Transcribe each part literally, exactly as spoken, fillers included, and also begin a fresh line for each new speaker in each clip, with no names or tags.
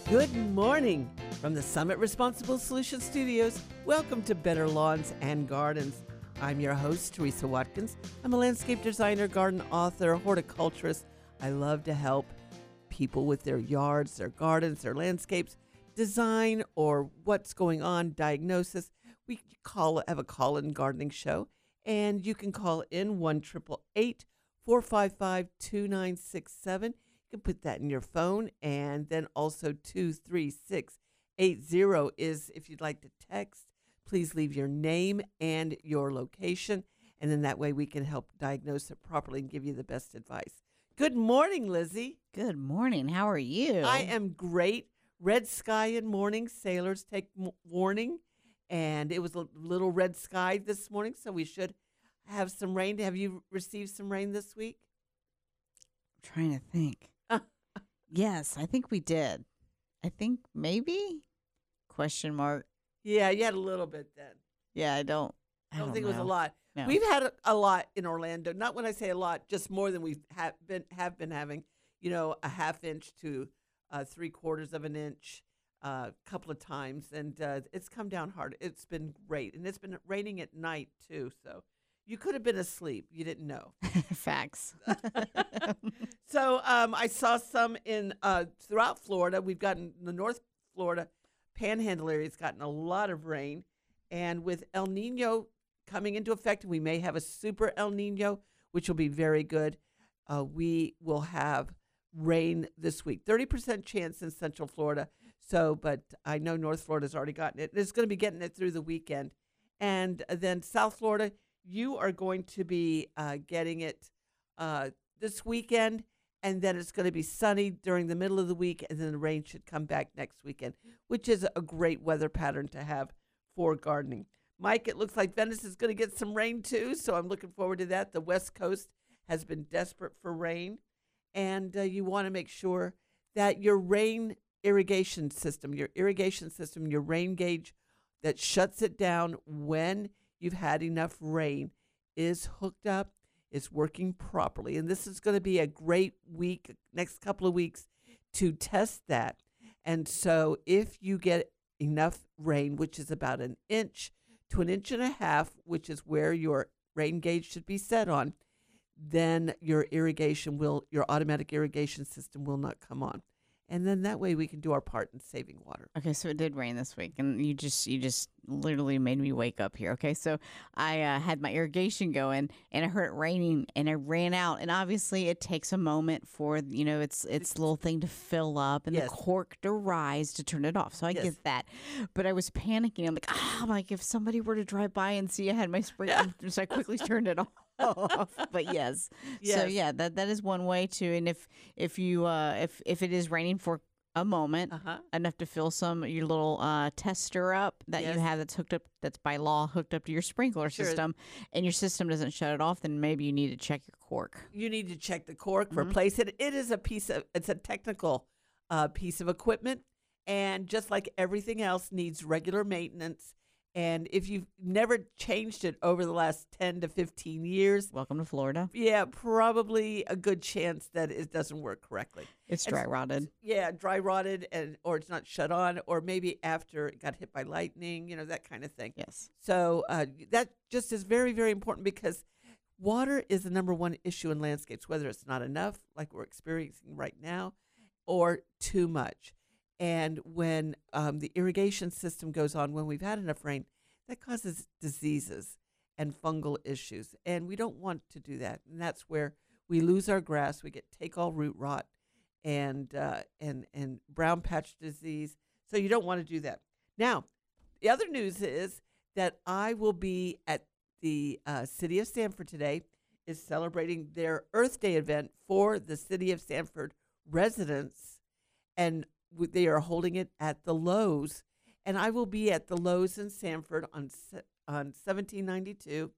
Good morning from the Summit Responsible Solutions Studios. Welcome to Better Lawns and Gardens. I'm your host, Teresa Watkins. I'm a landscape designer, garden author, horticulturist. I love to help people with their yards, their gardens, their landscapes, design or what's going on, diagnosis. We call have a call-in gardening show, and you can call in one eight eight eight, four five five, two nine six seven. You can put that in your phone, and then also two three six eight zero is if you'd like to text. Please leave your name and your location, and then that way we can help diagnose it properly and give you the best advice. Good morning, Lizzie.
Good morning. How are you?
I am great. Red sky in morning. Sailors take m- warning, and it was a little red sky this morning, so we should have some rain. Have you received some rain this week?
I'm trying to think. Yes, I think we did. I think maybe? Question mark.
Yeah, you had a little bit then.
Yeah, I don't. I
I don't,
don't
think
know.
it was a lot.
No.
We've had a, a lot in Orlando. Not when I say a lot, just more than we've ha- been have been having. You know, a half inch to uh, three quarters of an inch a uh, couple of times, and uh, it's come down hard. It's been great, and it's been raining at night too. So you could have been asleep. You didn't know.
Facts.
So um, I saw some in uh, throughout Florida. We've gotten the North Florida Panhandle area. It's gotten a lot of rain, and with El Nino coming into effect, we may have a super El Nino, which will be very good. Uh, we will have rain this week. thirty percent chance in Central Florida. So, but I know North Florida's already gotten it. It's going to be getting it through the weekend. And then South Florida, you are going to be uh, getting it uh, this weekend. And then it's going to be sunny during the middle of the week. And then the rain should come back next weekend, which is a great weather pattern to have for gardening. Mike, it looks like Venice is going to get some rain too. So I'm looking forward to that. The West Coast has been desperate for rain. And uh, you want to make sure that your rain irrigation system, your irrigation system, your rain gauge that shuts it down when you've had enough rain is hooked up, is working properly. And this is going to be a great week, next couple of weeks, to test that. And so if you get enough rain, which is about an inch to an inch and a half, which is where your rain gauge should be set on, then your irrigation will, your automatic irrigation system will not come on. And then that way we can do our part in saving water.
Okay, so it did rain this week, and you just you just literally made me wake up here. Okay, so I uh, had my irrigation going, and I heard it raining, and I ran out, and obviously it takes a moment for you know its its little thing to fill up and
Yes.
the cork to rise to turn it off. So I
Yes.
get that, but I was panicking. I'm like, ah, I'm like if somebody were to drive by and see I had my sprinkler, so I quickly turned it off. But yes. So
Yes.
yeah, that that is one way to. And if if you uh if if it is raining for a moment,
Uh-huh.
enough to fill some your little uh tester up that
Yes.
you have that's hooked up that's by law hooked up to your sprinkler
Sure.
system, and your system doesn't shut it off, then maybe you need to check your cork.
You need to check the cork,
Mhm.
replace it. It is a piece of, it's a technical uh, piece of equipment. And just like everything else needs regular maintenance. And if you've never changed it over the last ten to fifteen years,
Welcome to Florida.
yeah, probably a good chance that it doesn't work correctly.
It's
And
dry
s-
rotted.
Yeah, dry rotted, and or it's not shut on, or maybe after it got hit by lightning, you know, that kind of thing.
Yes.
So uh, that just is very, very important because water is the number one issue in landscapes, whether it's not enough, like we're experiencing right now, or too much. And when um, the irrigation system goes on, when we've had enough rain, that causes diseases and fungal issues. And we don't want to do that. And that's where we lose our grass. We get take all root rot and uh, and and brown patch disease. So you don't want to do that. Now, the other news is that I will be at the uh, City of Sanford today is celebrating their Earth Day event for the City of Sanford residents. And w- they are holding it at the Lowe's. And I will be at the Lowe's in Sanford on se- on seventeen ninety-two.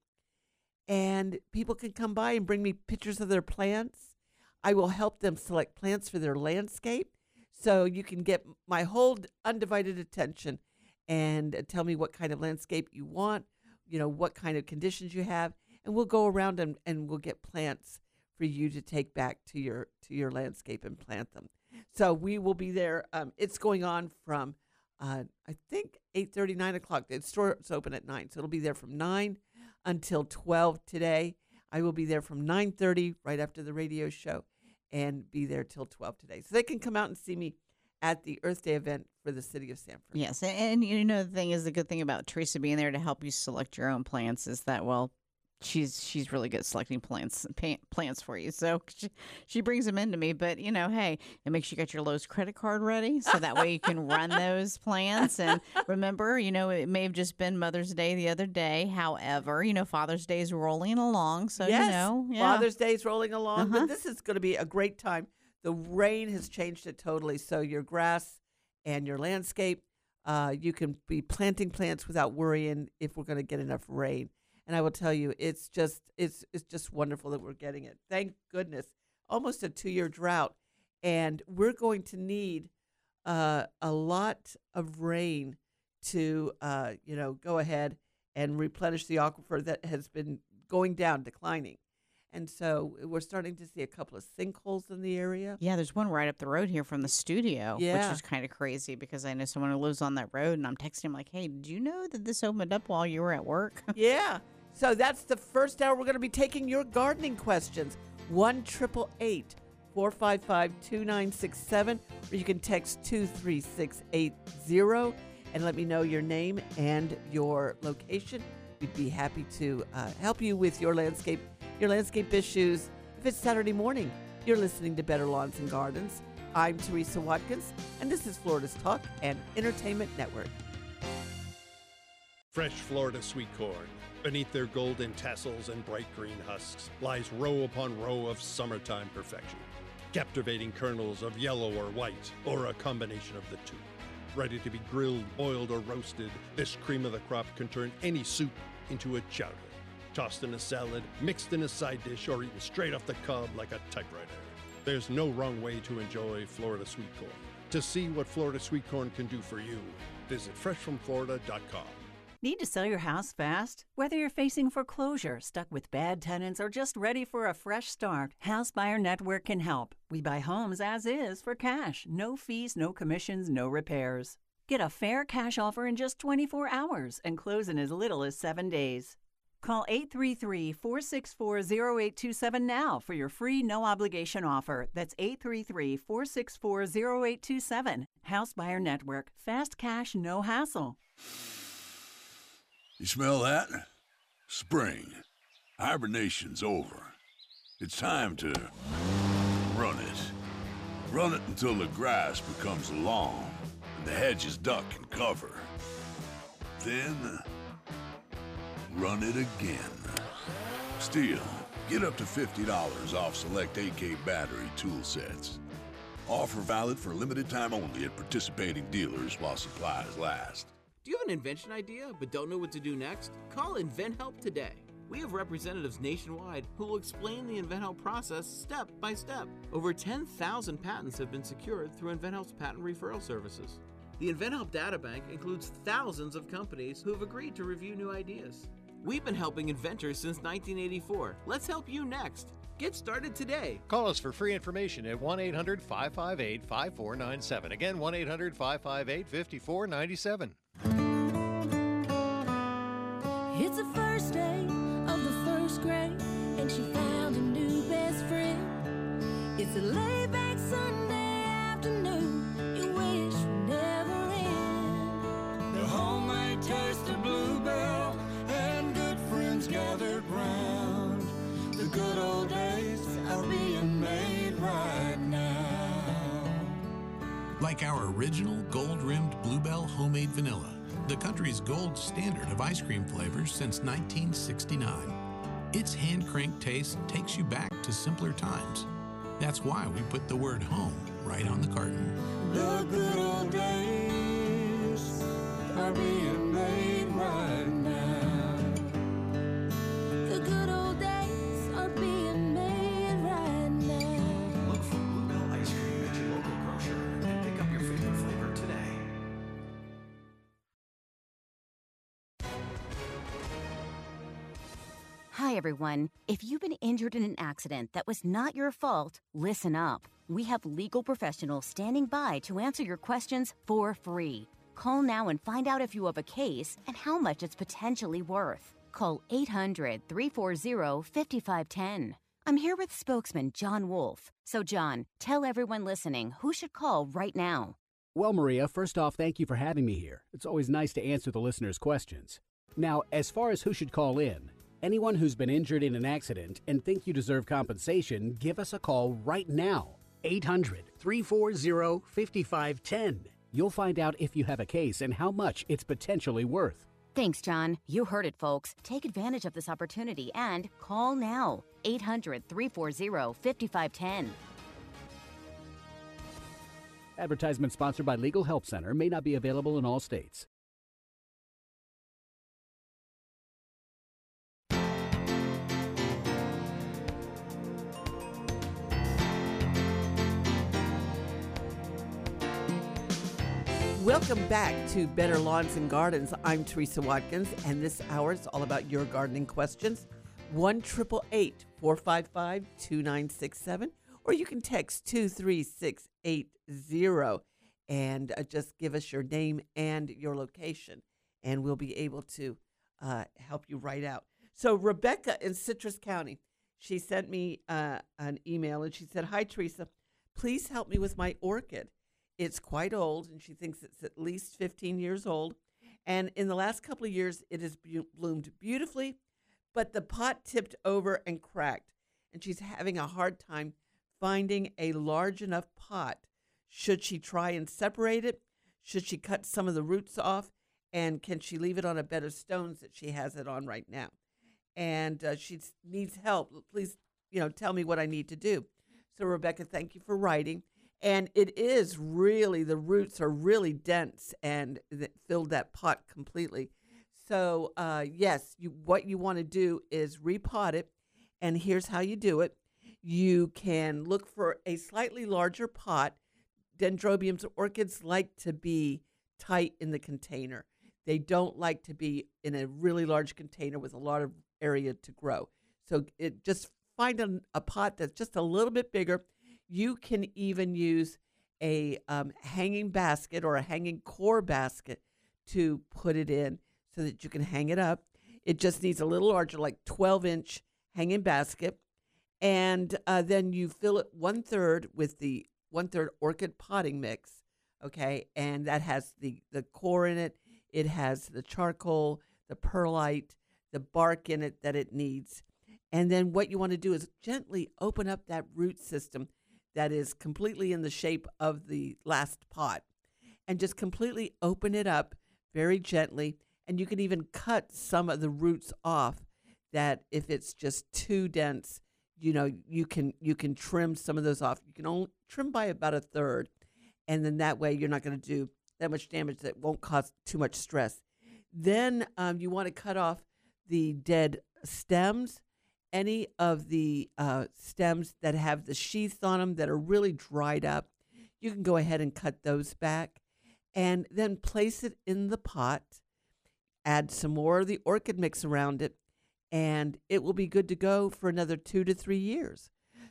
And people can come by and bring me pictures of their plants. I will help them select plants for their landscape. So you can get my whole d- undivided attention and uh, tell me what kind of landscape you want, you know, what kind of conditions you have. And we'll go around and, and we'll get plants for you to take back to your to your landscape and plant them. So we will be there. Um, it's going on from, uh, I think, eight thirty, nine o'clock. The store's open at nine, so it'll be there from nine until twelve today. I will be there from nine thirty, right after the radio show, and be there till twelve today. So they can come out and see me at the Earth Day event for the city of Sanford.
Yes, and, and you know the thing is, the good thing about Teresa being there to help you select your own plants is that, well, she's she's really good at selecting plants pa- plants for you. So she, she brings them into me. But you know, hey, it makes sure you got your Lowe's credit card ready, so that way you can run those plants. And remember, you know, it may have just been Mother's Day the other day. However, you know, Father's Day is rolling along, so
yes,
you know, yeah.
Father's Day is rolling along.
Uh-huh.
But this is going to be a great time. The rain has changed it totally. So your grass and your landscape, uh, you can be planting plants without worrying if we're going to get enough rain. And I will tell you, it's just it's it's just wonderful that we're getting it. Thank goodness. Almost a two-year drought, and we're going to need uh, a lot of rain to uh, you know go ahead and replenish the aquifer that has been going down, declining. And so we're starting to see a couple of sinkholes in the area.
Yeah, there's one right up the road here from the studio,
Yeah.
which is kind of crazy because I know someone who lives on that road, and I'm texting him like, hey, did you know that this opened up while you were at work?
Yeah. So that's the first hour. We're going to be taking your gardening questions. one eight eight eight, four five five, two nine six seven, or you can text two three six eight zero and let me know your name and your location. We'd be happy to uh, help you with your landscape, your landscape issues. If it's Saturday morning, you're listening to Better Lawns and Gardens. I'm Teresa Watkins, and this is Florida's Talk and Entertainment Network.
Fresh Florida sweet corn. Beneath their golden tassels and bright green husks lies row upon row of summertime perfection. Captivating kernels of yellow or white, or a combination of the two. Ready to be grilled, boiled, or roasted, this cream of the crop can turn any soup into a chowder. Tossed in a salad, mixed in a side dish, or eaten straight off the cob like a typewriter. There's no wrong way to enjoy Florida sweet corn. To see what Florida sweet corn can do for you, visit fresh from florida dot com.
Need to sell your house fast? Whether you're facing foreclosure, stuck with bad tenants, or just ready for a fresh start, House Buyer Network can help. We buy homes as is for cash. No fees, no commissions, no repairs. Get a fair cash offer in just twenty-four hours and close in as little as seven days. Call eight three three, four six four, zero eight two seven now for your free no-obligation offer. That's eight three three, four six four, zero eight two seven. House Buyer Network. Fast cash, no hassle.
You smell that? Spring. Hibernation's over. It's time to run it. Run it until the grass becomes long and the hedges duck and cover. Then, run it again. Still, get up to fifty dollars off select A K battery tool sets. Offer valid for limited time only at participating dealers while supplies last.
Do you have an invention idea but don't know what to do next? Call InventHelp today. We have representatives nationwide who will explain the InventHelp process step by step. Over ten thousand patents have been secured through InventHelp's patent referral services. The InventHelp databank includes thousands of companies who have agreed to review new ideas. We've been helping inventors since nineteen eighty-four. Let's help you next. Get started today.
Call us for free information at one eight hundred, five five eight, five four nine seven. Again, one eight hundred, five five eight, five four nine seven.
It's the first day of the first grade, and she found a new best friend. It's a laid-back Sunday afternoon, you wish would never end. The homemade taste of Bluebell, and good friends gathered round. The good old days are being made right now.
Like our original gold-rimmed Bluebell homemade vanilla, the country's gold standard of ice cream flavors since nineteen sixty-nine. Its hand-cranked taste takes you back to simpler times. That's why we put the word home right on the carton.
The good old days are being made right now. The good old days are being made right now.
Look for Bluebell ice cream at your local grocer and pick up your favorite flavor today.
Hi,
Hi, everyone. If you've been injured in an accident that was not your fault, listen up. We have legal professionals standing by to answer your questions for free. Call now and find out if you have a case and how much it's potentially worth. Call eight hundred, three four zero, five five one zero. I'm here with spokesman John Wolf. So, John, tell everyone listening who should call right now.
Well, Maria, first off, thank you for having me here. It's always nice to answer the listeners' questions. Now, as far as who should call in, anyone who's been injured in an accident and think you deserve compensation, give us a call right now. eight hundred, three four zero, five five one zero. You'll find out if you have a case and how much it's potentially worth.
Thanks, John. You heard it, folks. Take advantage of this opportunity and call now. eight hundred, three four zero, five five one zero.
Advertisement sponsored by Legal Help Center, may not be available in all states.
Welcome back to Better Lawns and Gardens. I'm Teresa Watkins, and this hour is all about your gardening questions. one eight eight eight, four five five, two nine six seven, or you can text two three six eight zero and uh, just give us your name and your location, and we'll be able to uh, help you right out. So Rebecca in Citrus County, she sent me uh, an email, and she said, "Hi, Teresa. Please help me with my orchid. It's quite old, and she thinks it's at least fifteen years old. And in the last couple of years, it has bu- bloomed beautifully, but the pot tipped over and cracked, and she's having a hard time finding a large enough pot. Should she try and separate it? Should she cut some of the roots off? And can she leave it on a bed of stones that she has it on right now? And uh, she needs help. Please, you know, tell me what I need to do." So, Rebecca, thank you for writing. And it is really, the roots are really dense and that filled that pot completely. So, uh, yes, you, what you want to do is repot it. And here's how you do it. You can look for a slightly larger pot. Dendrobiums, orchids like to be tight in the container. They don't like to be in a really large container with a lot of area to grow. So it just find a, a pot that's just a little bit bigger. You can even use a um, hanging basket or a hanging core basket to put it in so that you can hang it up. It just needs a little larger, like twelve inch hanging basket. And uh, then you fill it one third with the one third orchid potting mix. Okay. And that has the, the core in it. It has the charcoal, the perlite, the bark in it that it needs. And then what you want to do is gently open up that root system that is completely in the shape of the last pot, and just completely open it up very gently. And you can even cut some of the roots off that if it's just too dense, you know, you can you can trim some of those off. You can only trim by about a third, and then that way you're not going to do that much damage that won't cause too much stress. Then um, you want to cut off the dead stems. Any of the uh, stems that have the sheaths on them that are really dried up, you can go ahead and cut those back, and then place it in the pot. Add some more of the orchid mix around it, and it will be good to go for another two to three years.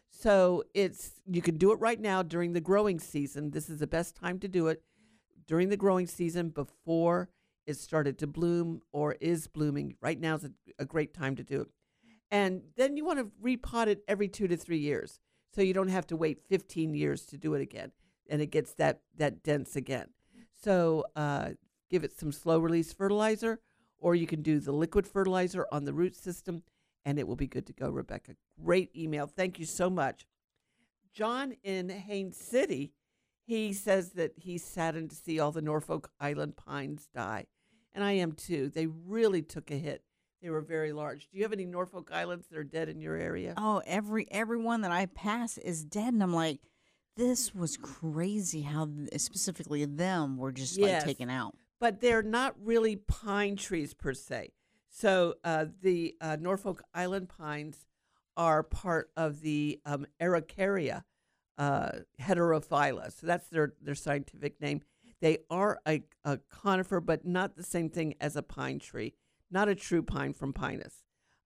So it's you can do it right now during the growing season. This is the best time to do it during the growing season before it started to bloom or is blooming. Right now is a, a great time to do it. And then you want to repot it every two to three years, so you don't have to wait fifteen years to do it again, and it gets that, that dense again. So uh, give it some slow-release fertilizer, or you can do the liquid fertilizer on the root system, and it will be good to go, Rebecca. Great email. Thank you so much. John in Haines City, he says that he's saddened to see all the Norfolk Island pines die, and I am too. They really took a hit. They were very large. Do you have any Norfolk Islands that are dead in your area?
Oh, every everyone that I pass is dead, and I'm like, this was crazy how th- specifically them were just
Yes.
like taken out.
But they're not really pine trees per se. So uh, the uh, Norfolk Island pines are part of the um, Araucaria uh, heterophylla. So that's their, their scientific name. They are a, a conifer, but not the same thing as a pine tree. Not a true pine from Pinus.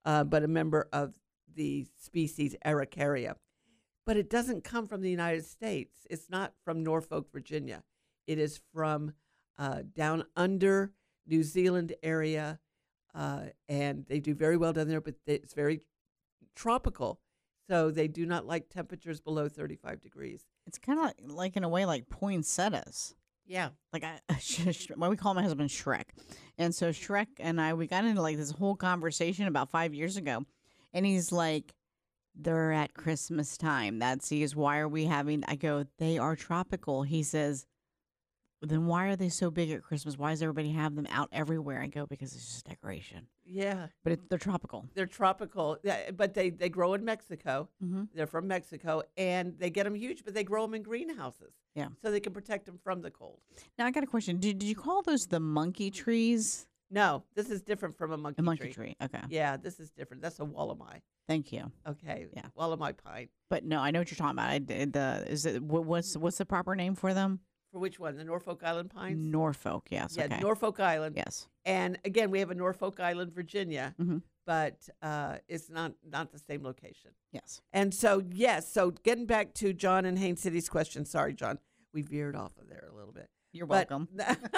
uh, but a member of the species Araucaria. But it doesn't come from the United States. It's not from Norfolk, Virginia. It is from uh, down under New Zealand area, uh, and they do very well down there, but they, it's very tropical. So they do not like temperatures below thirty-five degrees.
It's kind of like, like in a way like poinsettias.
Yeah.
Like I, well, we call my husband Shrek. And so Shrek and I, we got into like this whole conversation about five years ago. And he's like, they're at Christmas time. That's, he is, why are we having, I go, they are tropical. He says, then why are they so big at Christmas? Why does everybody have them out everywhere? I go, because it's just decoration.
Yeah.
But it, they're tropical.
They're tropical, yeah, but they, they grow in Mexico.
Mm-hmm.
They're from Mexico, and they get them huge, but they grow them in greenhouses.
Yeah.
So they can protect them from the cold.
Now, I got a question. Did, did you call those the monkey trees?
No, this is different from a monkey
A monkey
tree.
tree. Okay.
Yeah, this is different. That's a Wallamai.
Thank you.
Okay.
Yeah.
Wallamai pine.
But no, I know what you're talking about. I did the is it what, what's what's the proper name for them?
For which one? The Norfolk Island pines?
Norfolk. Yes.
Yeah,
okay.
Norfolk Island.
Yes.
And again, we have a Norfolk Island, Virginia,
Mm-hmm.
but uh, it's not not the same location.
Yes.
And so, yes, so getting back to John and Haines City's question. Sorry, John, we veered off of there a little bit.
You're
But-
welcome.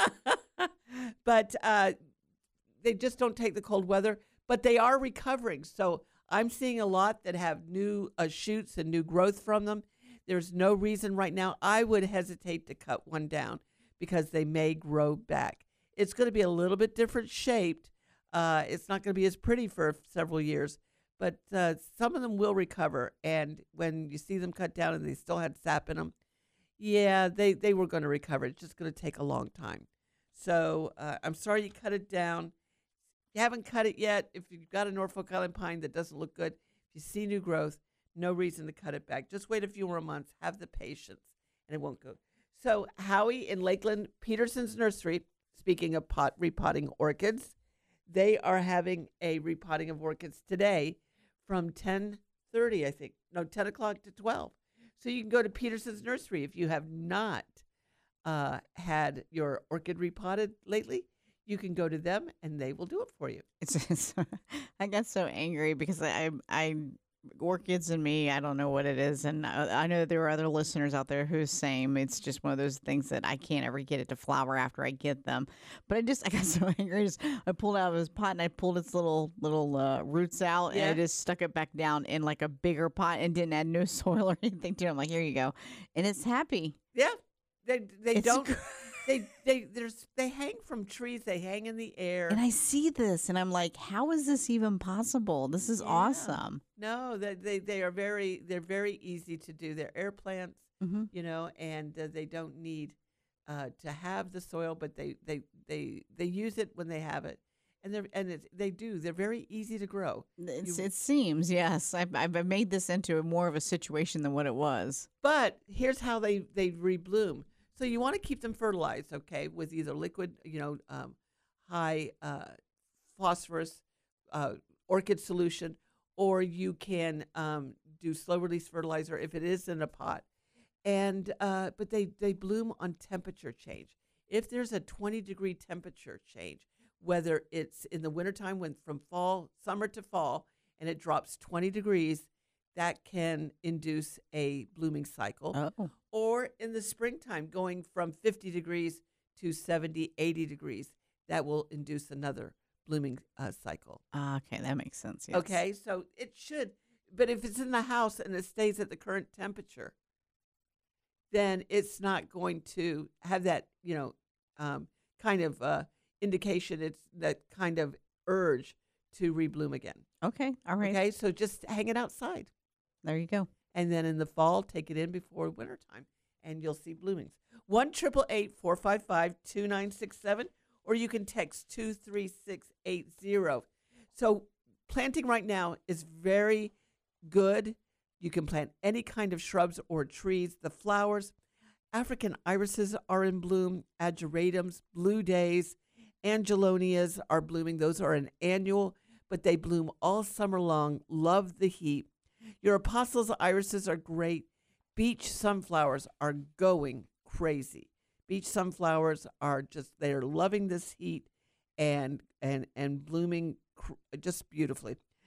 but uh, they just don't take the cold weather, but they are recovering. So I'm seeing a lot that have new uh, shoots and new growth from them. There's no reason right now I would hesitate to cut one down because they may grow back. It's going to be a little bit different shaped. Uh, it's not going to be as pretty for several years, but uh, some of them will recover. And when you see them cut down and they still had sap in them, yeah, they, they were going to recover. It's just going to take a long time. So uh, I'm sorry you cut it down. If you haven't cut it yet, if you've got a Norfolk Island pine that doesn't look good, if you see new growth, no reason to cut it back. Just wait a few more months. Have the patience, and it won't go. So Howie in Lakeland, Peterson's Nursery, speaking of pot repotting orchids, they are having a repotting of orchids today from ten thirty, I think. No, ten o'clock to twelve. So you can go to Peterson's Nursery if you have not uh, had your orchid repotted lately. You can go to them, and they will do it for you.
It's, it's I got so angry because I, I, orchids and me, I don't know what it is. And I, I know there are other listeners out there who's same. It's just one of those things that I can't ever get it to flower after I get them. But I just, I got so angry. I, just, I pulled out of his pot and I pulled its little, little uh, roots out
Yeah.
and I just stuck it back down in like a bigger pot and didn't add no soil or anything to it. I'm like, here you go. And it's happy.
Yeah, they they
It's
don't.
gr-
they they there's they hang from trees. They hang in the air.
And I see this and I'm like, how is this even possible? This is
Yeah.
awesome.
No, they, they they are very they're very easy to do. They're air plants,
Mm-hmm.
you know, and uh, they don't need uh, to have the soil, but they, they they they use it when they have it, and they and it's, they do. They're very easy to grow.
It's,
You-
it seems, yes. I've, I've made this into a more of a situation than what it was.
But here's how they they rebloom. So you want to keep them fertilized, okay, with either liquid, you know, um, high uh, phosphorus uh, orchid solution, or you can um, do slow release fertilizer if it is in a pot. And uh, but they they bloom on temperature change. If there's a twenty degree temperature change, whether it's in the wintertime when from fall summer to fall, and it drops twenty degrees, that can induce a blooming cycle.
Oh.
Or in the springtime, going from fifty degrees to seventy, eighty degrees, that will induce another blooming uh, cycle.
Ah, okay, that makes sense. Yes.
Okay, so it should, but if it's in the house and it stays at the current temperature, then it's not going to have that, you know, um, kind of uh, indication. It's that kind of urge to rebloom again.
Okay, all right.
Okay, so just hang it outside.
There you go.
And then in the fall, take it in before wintertime, and you'll see bloomings. one eight eight eight, four five five, two nine six seven, or you can text two three six eight zero. So planting right now is very good. You can plant any kind of shrubs or trees. The flowers, African irises are in bloom, ageratums, blue days, angelonias are blooming. Those are an annual, but they bloom all summer long. Love the heat. Your apostles' irises are great. Beach sunflowers are going crazy. Beach sunflowers are just, they're loving this heat and and and blooming cr- just beautifully.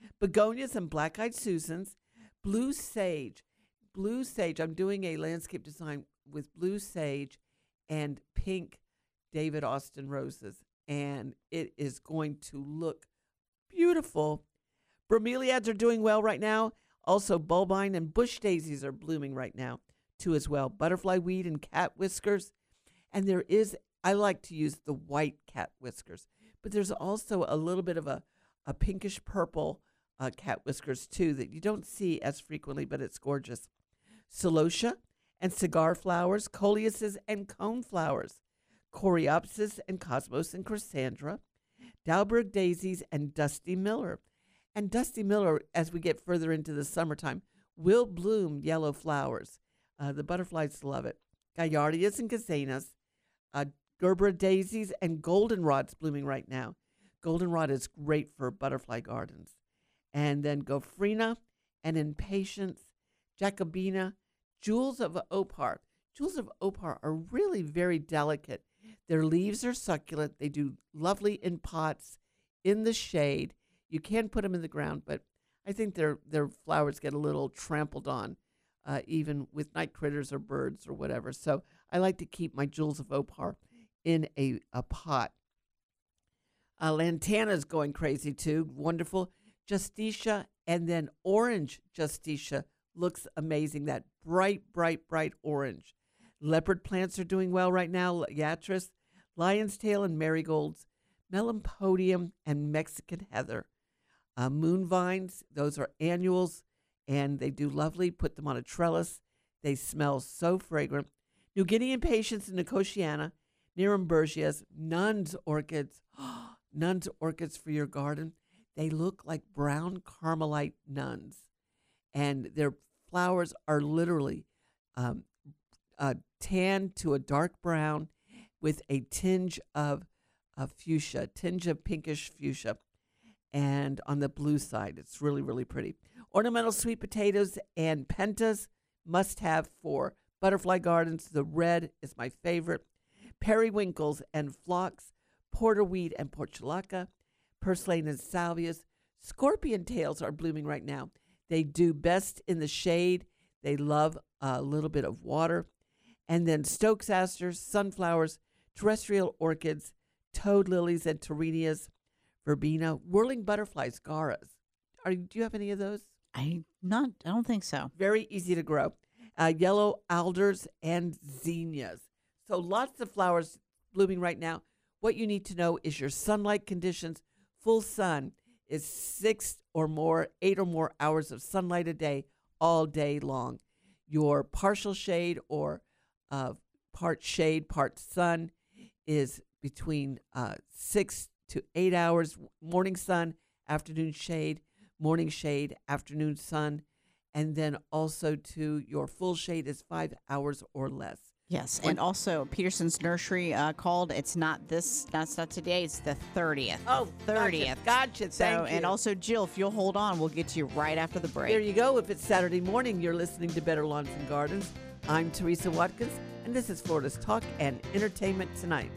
begonias and black-eyed Susans, blue sage. Blue sage, I'm doing a landscape design with blue sage and pink David Austin roses, and it is going to look beautiful. Bromeliads are doing well right now. Also, bulbine and bush daisies are blooming right now, too, as well. Butterfly weed and cat whiskers. And there is, I like to use the white cat whiskers, but there's also a little bit of a, a pinkish purple uh, cat whiskers, too, that you don't see as frequently, but it's gorgeous. Celosia and cigar flowers, coleuses and cone flowers, coreopsis and cosmos and Chrysandra, Dalberg daisies and Dusty Miller. And Dusty Miller, as we get further into the summertime, will bloom yellow flowers. Uh, the butterflies love it. Gaillardias and gazenas, uh, Gerbera daisies and goldenrods blooming right now. Goldenrod is great for butterfly gardens. And then Gophrina and Impatience, Jacobina, Jewels of Opar. Jewels of Opar are really very delicate. Their leaves are succulent. They do lovely in pots, in the shade. You can put them in the ground, but I think their their flowers get a little trampled on, uh, even with night critters or birds or whatever. So I like to keep my Jewels of Opar in a, a pot. Uh, Lantana's going crazy too. Wonderful. Justicia and then orange Justicia looks amazing. That bright, bright, bright orange. Leopard plants are doing well right now. Yatris, Lion's Tail and Marigolds, Melampodium and Mexican Heather. Uh, moon vines, those are annuals, and they do lovely. Put them on a trellis. They smell so fragrant. New Guinea Impatiens and Nicotiana, Nerimbergias, Nun's orchids. Nun's orchids for your garden. They look like brown Carmelite nuns, and their flowers are literally um, uh, tan to a dark brown with a tinge of, of fuchsia, tinge of pinkish fuchsia. And on the blue side, it's really, really pretty. Ornamental sweet potatoes and pentas, must have for butterfly gardens. The red is my favorite. Periwinkles and phlox, porterweed and portulaca, purslane and salvias. Scorpion tails are blooming right now. They do best in the shade. They love a little bit of water. And then Stokes asters, sunflowers, terrestrial orchids, toad lilies and torinias, verbena, whirling butterflies, garas. Are do you have any of those?
I not. I don't think so.
Very easy to grow. Uh, yellow alders and zinnias. So lots of flowers blooming right now. What you need to know is your sunlight conditions. Full sun is six or more, eight or more hours of sunlight a day, all day long. Your partial shade or uh, part shade, part sun is between uh, six to eight hours. Morning sun, afternoon shade, morning shade, afternoon sun, and then also to your full shade is five hours or less.
Yes, and also Peterson's Nursery uh, called. It's not this, that's not today. It's the thirtieth.
Oh,
thirtieth.
Gotcha. gotcha.
So,
Thank you.
and also Jill, if you'll hold on, we'll get to you right after the break.
There you go. If it's Saturday morning, you're listening to Better Lawns and Gardens. I'm Teresa Watkins, and this is Florida's Talk and Entertainment Tonight.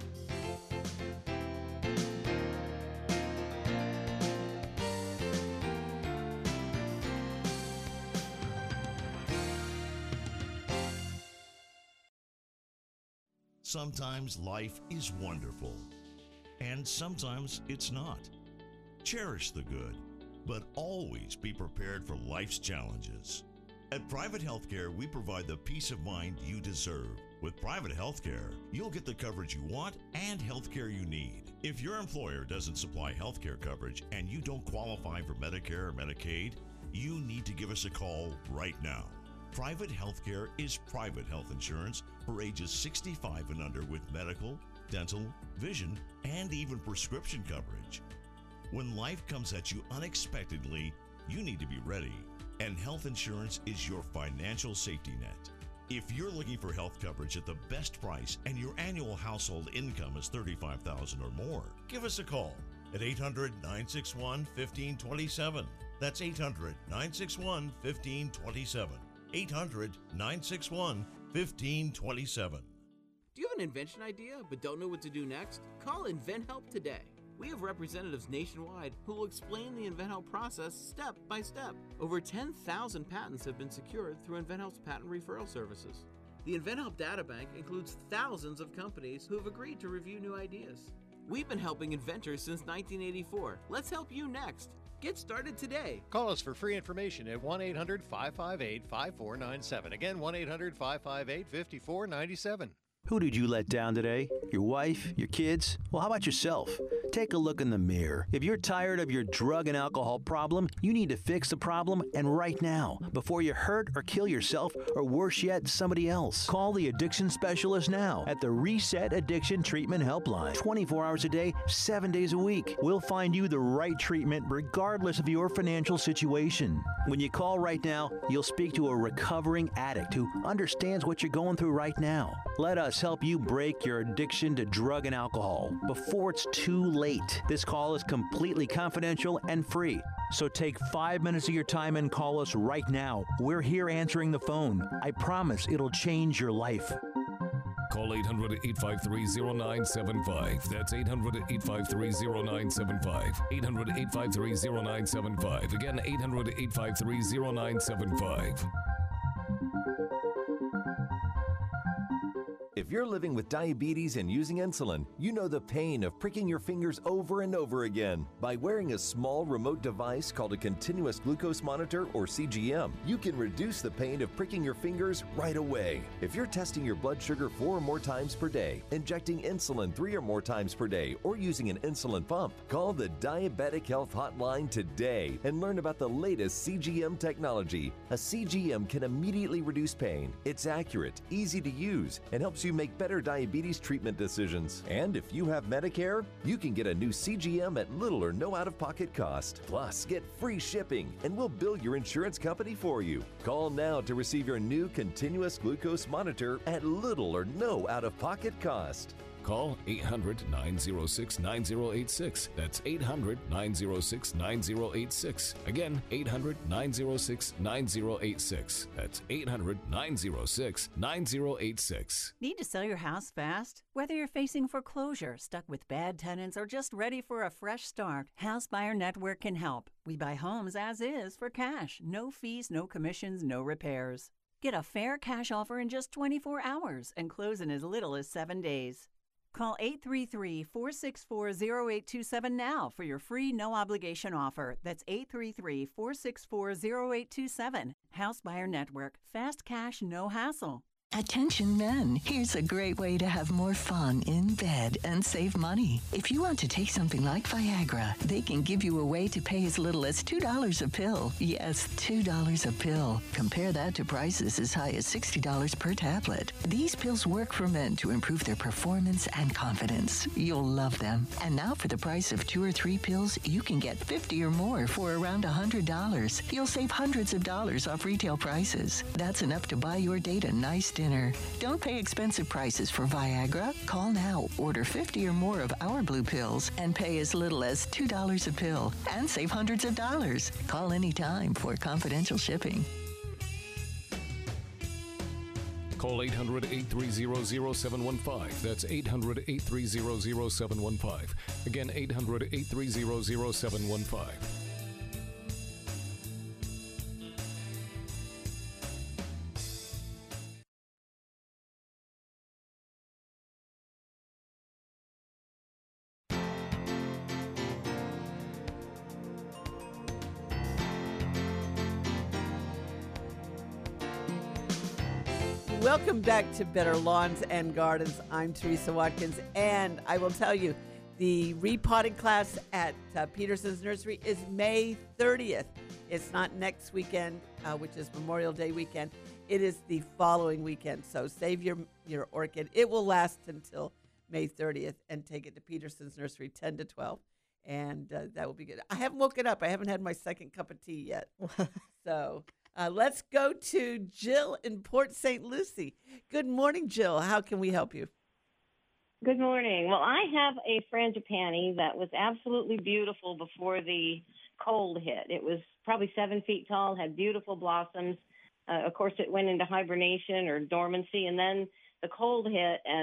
Sometimes life is wonderful, and sometimes it's not. Cherish the good, but always be prepared for life's challenges. At Private Healthcare, we provide the peace of mind you deserve. With Private Healthcare, you'll get the coverage you want and healthcare you need. If your employer doesn't supply healthcare coverage and you don't qualify for Medicare or Medicaid, you need to give us a call right now. Private Healthcare is private health insurance for ages sixty-five and under with medical, dental, vision, and even prescription coverage. When life comes at you unexpectedly, you need to be ready, and health insurance is your financial safety net. If you're looking for health coverage at the best price and your annual household income is thirty-five thousand dollars or more, give us a call at eight hundred, nine six one, one five two seven. That's eight hundred, nine six one, one five two seven. eight hundred, nine six one, one five two seven.
Do you have an invention idea but don't know what to do next? Call InventHelp today. We have representatives nationwide who will explain the InventHelp process step by step. Over ten thousand patents have been secured through InventHelp's patent referral services. The InventHelp Databank includes thousands of companies who have agreed to review new ideas. We've been helping inventors since nineteen eighty-four. Let's help you next. Get started today.
Call us for free information at one eight hundred five five eight five four nine seven. Again, one eight hundred five five eight five four nine seven.
Who did you let down today? Your wife? Your kids? Well, how about yourself? Take a look in the mirror. If you're tired of your drug and alcohol problem, you need to fix the problem, and right now, before you hurt or kill yourself, or worse yet, somebody else. Call the addiction specialist now at the Reset Addiction Treatment Helpline. twenty-four hours a day, seven days a week. We'll find you the right treatment regardless of your financial situation. When you call right now, you'll speak to a recovering addict who understands what you're going through right now. Let us help you break your addiction to drug and alcohol before it's too late. This call is completely confidential and free. So take five minutes of your time and call us right now. We're here answering the phone. I promise it'll change your life.
Call eight hundred eight five three zero nine seven five. That's eight hundred eight five three zero nine seven five. eight hundred eight five three zero nine seven five. Again, eight hundred eight five three zero nine seven five.
If you're living with diabetes and using insulin, you know the pain of pricking your fingers over and over again. By wearing a small remote device called a continuous glucose monitor, or C G M, you can reduce the pain of pricking your fingers right away. If you're testing your blood sugar four or more times per day, injecting insulin three or more times per day, or using an insulin pump, call the Diabetic Health Hotline today and learn about the latest C G M technology. A C G M can immediately reduce pain. It's accurate, easy to use, and helps you make better diabetes treatment decisions. And if you have Medicare, you can get a new C G M at little or no out-of-pocket cost. Plus, get free shipping, and we'll bill your insurance company for you. Call now to receive your new continuous glucose monitor at little or no out-of-pocket cost.
Call eight hundred nine oh six nine oh eight six. That's eight hundred nine oh six nine oh eight six. Again, eight hundred nine oh six nine oh eight six. That's eight hundred nine oh six nine oh eight six.
Need to sell your house fast? Whether you're facing foreclosure, stuck with bad tenants, or just ready for a fresh start, House Buyer Network can help. We buy homes as is for cash. No fees, no commissions, no repairs. Get a fair cash offer in just twenty-four hours and close in as little as seven days. Call eight three three, four six four, zero eight two seven now for your free no-obligation offer. That's eight three three, four six four, zero eight two seven. House Buyer Network. Fast cash, no hassle.
Attention men, here's a great way to have more fun in bed and save money. If you want to take something like Viagra, they can give you a way to pay as little as two dollars a pill. Yes, two dollars a pill. Compare that to prices as high as sixty dollars per tablet. These pills work for men to improve their performance and confidence. You'll love them. And now for the price of two or three pills, you can get fifty or more for around one hundred dollars. You'll save hundreds of dollars off retail prices. That's enough to buy your date a nice dinner. Don't pay expensive prices for Viagra. Call now, order fifty or more of our blue pills, and pay as little as two dollars a pill and save hundreds of dollars. Call anytime for confidential shipping.
Call eight hundred eight three zero zero seven one five. That's eight hundred eight three zero zero seven one five. Again, eight hundred eight three zero zero seven one five.
Welcome back to Better Lawns and Gardens. I'm Teresa Watkins, and I will tell you, the repotting class at uh, Peterson's Nursery is May thirtieth. It's not next weekend, uh, which is Memorial Day weekend. It is the following weekend, so save your, your orchid. It will last until May thirtieth, and take it to Peterson's Nursery ten to twelve, and uh, that will be good. I haven't woken up. I haven't had my second cup of tea yet, so... Uh, let's go to Jill in Port Saint Lucie. Good morning, Jill. How can we help you?
Good morning. Well, I have a frangipani that was absolutely beautiful before the cold hit. It was probably seven feet tall, had beautiful blossoms. Uh, of course, it went into hibernation or dormancy, and then the cold hit, and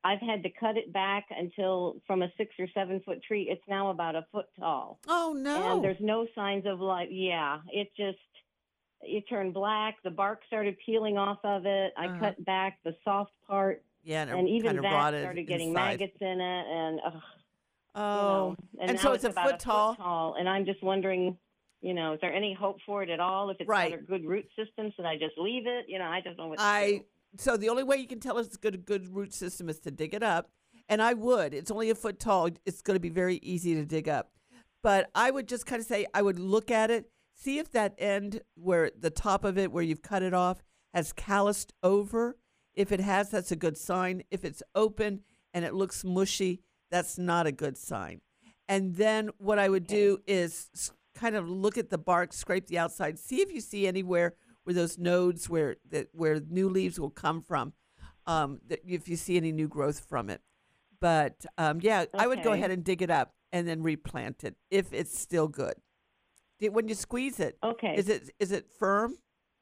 I've had to cut it back until from a six or seven foot tree, it's now about a foot tall.
Oh, no.
And there's no signs of life. Yeah, it just, it turned black. The bark started peeling off of it. I
Uh-huh.
cut back the soft part.
Yeah, and, it
and even
kind of
that
rotted
started getting
inside.
maggots in it. And, ugh,
Oh,
you know, and,
and
now
so it's a
about
foot tall?
tall. And I'm just wondering, you know, is there any hope for it at all? If it's
Right.
got a good root system, should I just leave it? You know, I don't know what to
I
do.
so the only way you can tell it's good a good root system is to dig it up, and I would. It's only a foot tall. It's going to be very easy to dig up, but I would just kind of say I would look at it, see if that end where the top of it where you've cut it off has calloused over. If it has, that's a good sign. If it's open and it looks mushy, that's not a good sign. And then what I would do is s- kind of look at the bark, scrape the outside, see if you see anywhere where those nodes where that where new leaves will come from, um, that if you see any new growth from it. But um, yeah, I would go
Okay.
ahead and dig it up and then replant it if it's still good. Did- When you squeeze it,
Okay.
is it is it firm?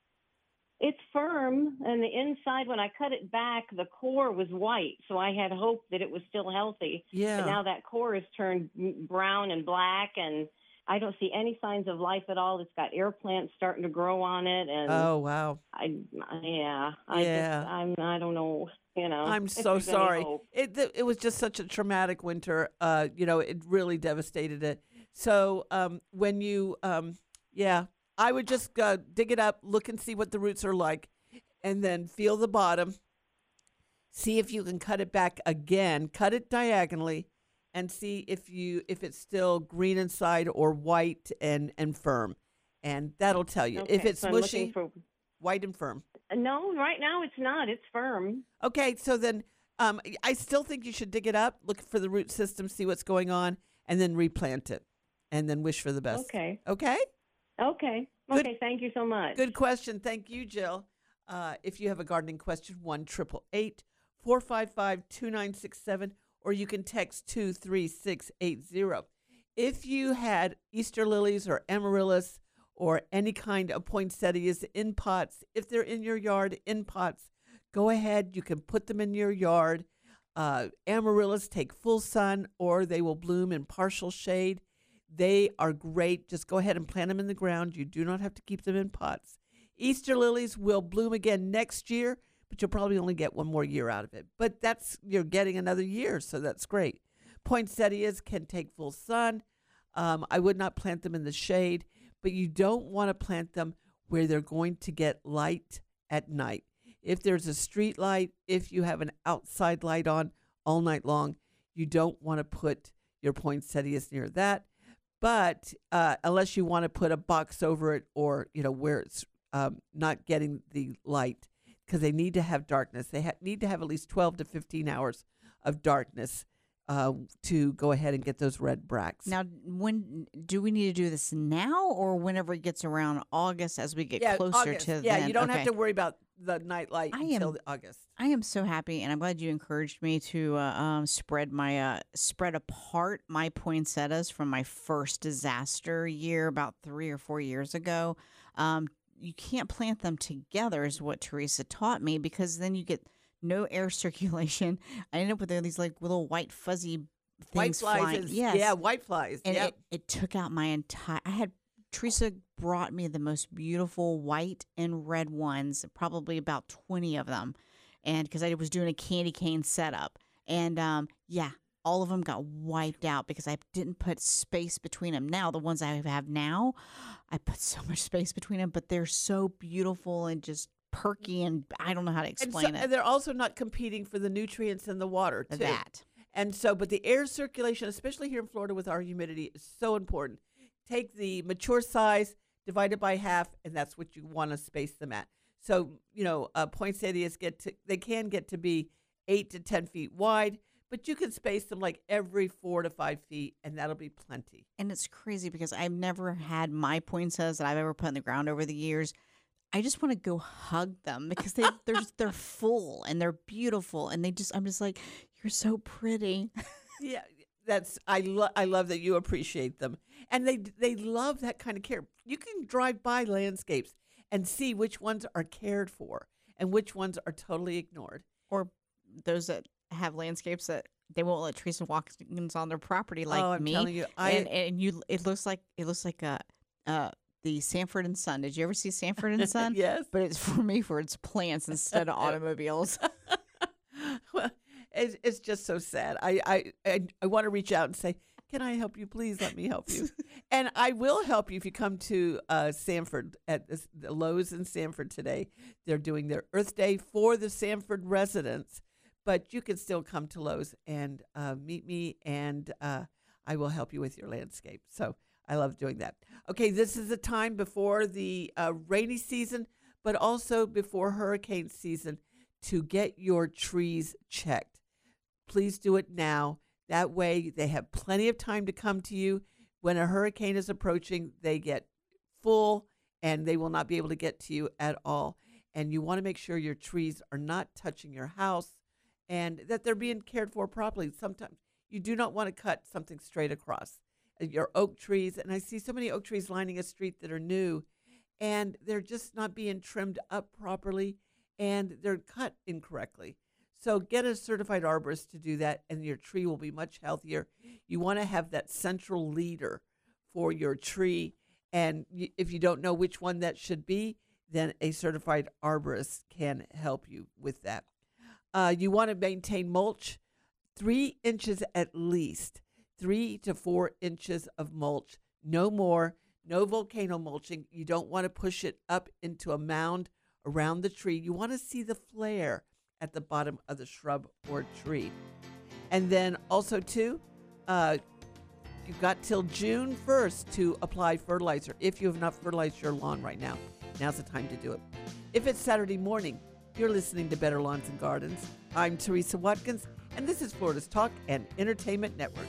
It's firm, and the inside, when I cut it back, the core was white, so I had hope that it was still healthy.
Yeah.
But now that core has turned m- brown and black, and I don't see any signs of life at all. It's got air plants starting to grow on it, and
Oh wow.
I, yeah, I
Yeah.
just, I'm, I don't know, you know.
I'm
if
so
there's any
sorry.
hope.
It th- it was just such a traumatic winter. Uh, you know, it really devastated it. So um, when you, um, yeah, I would just uh, dig it up, look and see what the roots are like, and then feel the bottom. See if you can cut it back again. Cut it diagonally, and see if you if it's still green inside or white and and firm, and that'll tell you if
Okay,
it's
so I'm looking
mushy,
for-
white and firm.
No, right now it's not. It's firm.
Okay, so then um, I still think you should dig it up, look for the root system, see what's going on, and then replant it, and then wish for the best.
Okay.
Okay?
Okay.
Good-
Okay. Thank you so much.
Good question. Thank you, Jill. Uh, if you have a gardening question, one triple eight four five five two nine six seven, or you can text two three six eight zero. If you had Easter lilies or amaryllis or any kind of poinsettias in pots, if they're in your yard in pots, go ahead. You can put them in your yard. Uh, amaryllis take full sun, or they will bloom in partial shade. They are great. Just go ahead and plant them in the ground. You do not have to keep them in pots. Easter lilies will bloom again next year, but you'll probably only get one more year out of it. But that's, you're getting another year, so that's great. Poinsettias can take full sun. Um, I would not plant them in the shade, but you don't want to plant them where they're going to get light at night. If there's a street light, if you have an outside light on all night long, you don't want to put your poinsettias near that. But uh, unless you want to put a box over it, or, you know, where it's um, not getting the light, because they need to have darkness. They ha- need to have at least twelve to fifteen hours of darkness uh, to go ahead and get those red bracts.
Now, when do we need to do this now, or whenever it gets around August as we get
yeah,
closer
August.
to
Yeah,
then?
you don't
Okay.
have to worry about the night light
I
until
am-
the August.
I am so happy, and I'm glad you encouraged me to uh, um, spread my uh, spread apart my poinsettias from my first disaster year about three or four years ago. Um, you can't plant them together, is what Teresa taught me, because then you get no air circulation. I ended up with these like little white fuzzy
White
things
flies,
flying.
is,
Yes.
yeah, white flies.
And
yep.
it, it took out my entire. I had Teresa brought me the most beautiful white and red ones, probably about twenty of them, and because I was doing a candy cane setup, and um, yeah, all of them got wiped out because I didn't put space between them. Now the ones I have now, I put so much space between them, but they're so beautiful and just perky, and I don't know how to
And, so,
explain it.
and they're also not competing for the nutrients in the water, too.
That.
And so, but the air circulation, especially here in Florida with our humidity, is so important. Take the mature size, divide it by half, and that's what you want to space them at. So, you know, uh, poinsettias get to, they can get to be eight to ten feet wide, but you can space them like every four to five feet, and that'll be plenty.
And it's crazy because I've never had my poinsettias that I've ever put in the ground over the years. I just want to go hug them because they they're they're full and they're beautiful, and they just I'm just like, you're so pretty.
Yeah, that's I lo- I love that you appreciate them, and they they love that kind of care. You can drive by landscapes and see which ones are cared for and which ones are totally ignored.
Or those that have landscapes that they won't let trees and walk-ins on their property like
oh, I'm
me.
telling you, I
and, and you, it looks like it looks like a uh, the Sanford and Son. Did you ever see Sanford and Son?
Yes.
But it's for me for its plants instead of automobiles.
well, it's, it's just so sad. I, I, I, I want to reach out and say, can I help you? Please let me help you. And I will help you if you come to uh, Sanford at the, the Lowe's in Sanford today. They're doing their Earth Day for the Sanford residents, but you can still come to Lowe's and uh, meet me, and uh, I will help you with your landscape. So I love doing that. Okay, this is a time before the uh, rainy season, but also before hurricane season to get your trees checked. Please do it now. That way they have plenty of time to come to you. When a hurricane is approaching, they get full and they will not be able to get to you at all. And you want to make sure your trees are not touching your house and that they're being cared for properly. Sometimes you do not want to cut something straight across. Your oak trees, and I see so many oak trees lining a street that are new, and they're just not being trimmed up properly, and they're cut incorrectly. So get a certified arborist to do that, and your tree will be much healthier. You want to have that central leader for your tree, and y- if you don't know which one that should be, then a certified arborist can help you with that. Uh, you want to maintain mulch, three inches at least, three to four inches of mulch, no more, no volcano mulching. You don't want to push it up into a mound around the tree. You want to see the flare at the bottom of the shrub or tree. And then also, too, uh, you've got till June first to apply fertilizer. If you have not fertilized your lawn right now, now's the time to do it. If it's Saturday morning, you're listening to Better Lawns and Gardens. I'm Teresa Watkins, and this is Florida's Talk and Entertainment Network.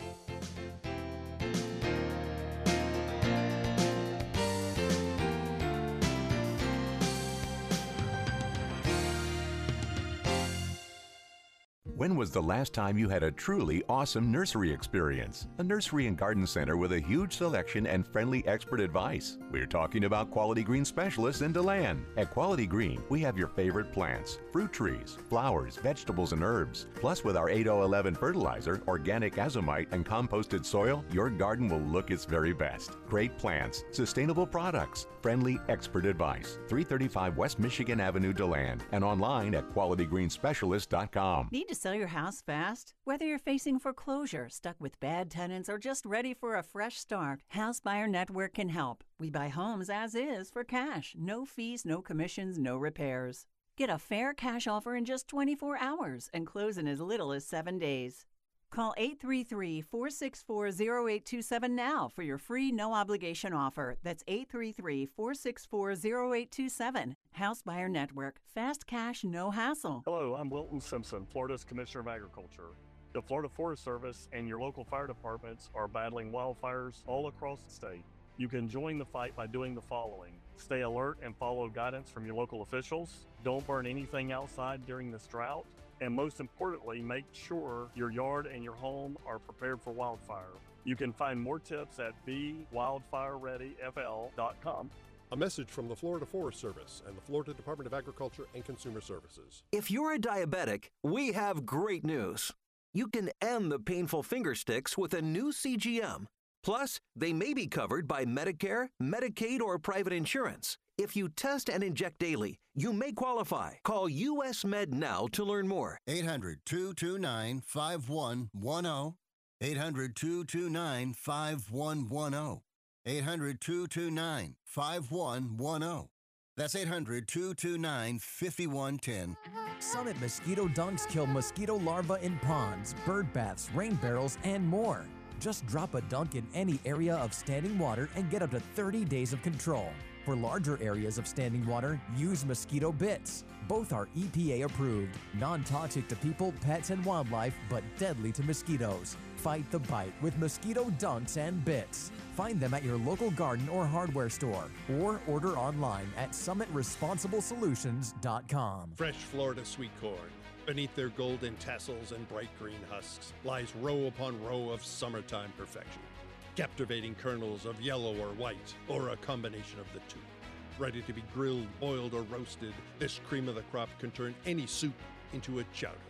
When was the last time you had a truly awesome nursery experience? A nursery and garden center with a huge selection and friendly expert advice. We're talking about Quality Green specialists in DeLand. At Quality Green, we have your favorite plants, fruit trees, flowers, vegetables, and herbs. Plus, with our eight oh eleven fertilizer, organic azomite, and composted soil, your garden will look its very best. Great plants, sustainable products, friendly expert advice. three thirty-five West Michigan Avenue, DeLand, and online at quality green specialist dot com.
Need to sell your house fast? Whether you're facing foreclosure, stuck with bad tenants, or just ready for a fresh start, House Buyer Network can help. We buy homes as is for cash. No fees, no commissions, no repairs. Get a fair cash offer in just twenty-four hours and close in as little as seven days. Call eight three three, four six four, zero eight two seven now for your free no-obligation offer. That's eight three three, four six four, zero eight two seven. House Buyer Network. Fast cash, no hassle.
Hello, I'm Wilton Simpson, Florida's Commissioner of Agriculture. The Florida Forest Service and your local fire departments are battling wildfires all across the state. You can join the fight by doing the following. Stay alert and follow guidance from your local officials. Don't burn anything outside during this drought. And most importantly, make sure your yard and your home are prepared for wildfire. You can find more tips at be wildfire ready f l dot com.
A message from the Florida Forest Service and the Florida Department of Agriculture and Consumer Services.
If you're a diabetic, we have great news. You can end the painful finger sticks with a new C G M. Plus, they may be covered by Medicare, Medicaid, or private insurance. If you test and inject daily, you may qualify. Call U S Med now to learn more.
eight hundred, two two nine, five one one zero. eight hundred, two two nine, five one one zero. eight hundred, two two nine, five one one zero. That's eight hundred, two two nine, five one one zero.
Summit Mosquito Dunks kill mosquito larvae in ponds, bird baths, rain barrels, and more. Just drop a dunk in any area of standing water and get up to thirty days of control. For larger areas of standing water, use mosquito bits. Both are E P A approved, non-toxic to people, pets, and wildlife, but deadly to mosquitoes. Fight the bite with mosquito dunks and bits. Find them at your local garden or hardware store, or order online at summit responsible solutions dot com.
Fresh Florida sweet corn. Beneath their golden tassels and bright green husks lies row upon row of summertime perfection. Captivating kernels of yellow or white, or a combination of the two. Ready to be grilled, boiled, or roasted, this cream of the crop can turn any soup into a chowder.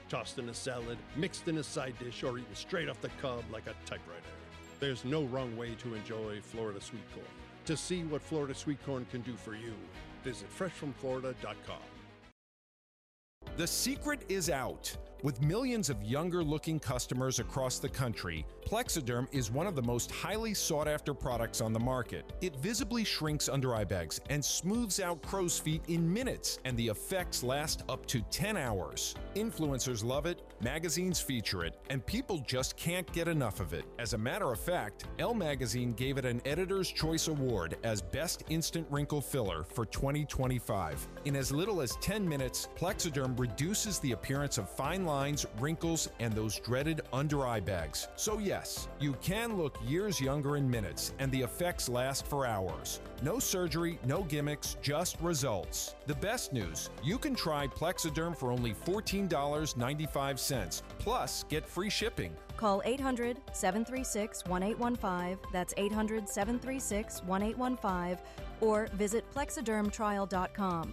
tossed in a salad, mixed in a side dish, or eaten straight off the cob like a typewriter. There's no wrong way to enjoy Florida sweet corn. To see what Florida sweet corn can do for you, visit fresh from florida dot com.
The secret is out. With millions of younger-looking customers across the country, Plexiderm is one of the most highly sought-after products on the market. It visibly shrinks under-eye bags and smooths out crow's feet in minutes, and the effects last up to ten hours. Influencers love it, magazines feature it, and people just can't get enough of it. As a matter of fact, Elle Magazine gave it an Editor's Choice Award as Best Instant Wrinkle Filler for twenty twenty-five. In as little as ten minutes, Plexiderm reduces the appearance of fine lines, wrinkles, and those dreaded under-eye bags. So yes, you can look years younger in minutes, and the effects last for hours. No surgery, no gimmicks, just results. The best news, you can try Plexiderm for only fourteen dollars and ninety-five cents, plus get free shipping.
Call eight hundred, seven three six, one eight one five, that's eight hundred, seven three six, one eight one five, or visit plexiderm trial dot com.